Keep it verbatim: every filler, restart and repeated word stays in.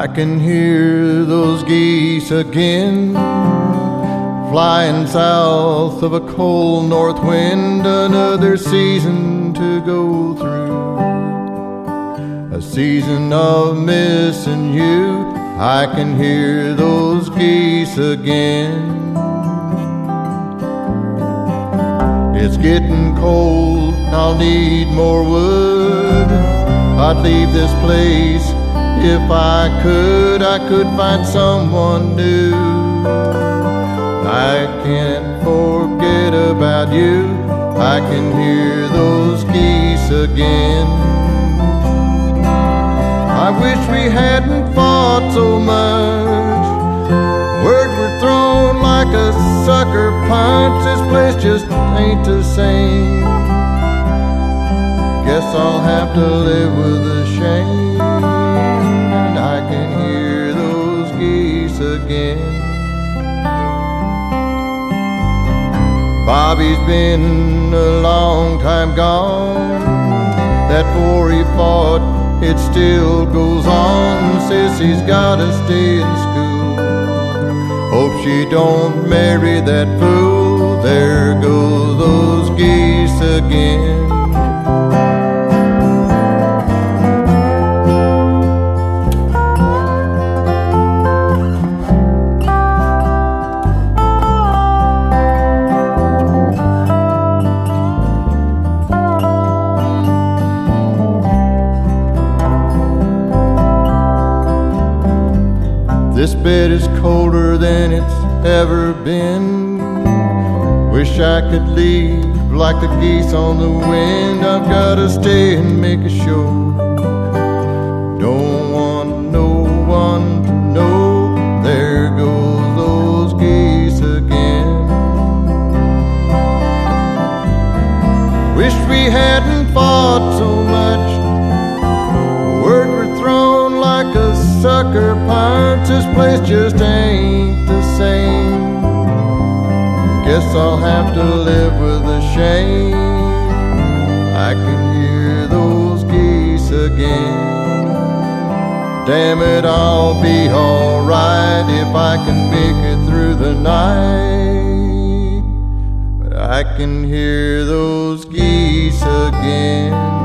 I can hear those geese again, flying south of a cold north wind. Another season to go through, a season of missing you. I can hear those geese again. It's getting cold, I'll need more wood. I'd leave this place if I could. I could find someone new. I can't forget about you. I can hear those geese again. I wish we hadn't fought so much. Words were thrown like a sucker punch. This place just ain't the same. Guess I'll have to live with the shame. And I can hear those geese again. Bobby's been a long time gone. That war he fought, it still goes on. Sissy's gotta stay in school. Hope she don't marry that fool. There goes those geese again. This bed is colder than it's ever been. Wish I could leave like the geese on the wind. I've gotta stay and make a show. Don't want no one to know. There goes those geese again. Wish we hadn't fought so much. Words were thrown like a sucker punch. This place just ain't the same. Guess I'll have to live with the shame. I can hear those geese again. Damn it, I'll be alright if I can make it through the night. But I can hear those geese again.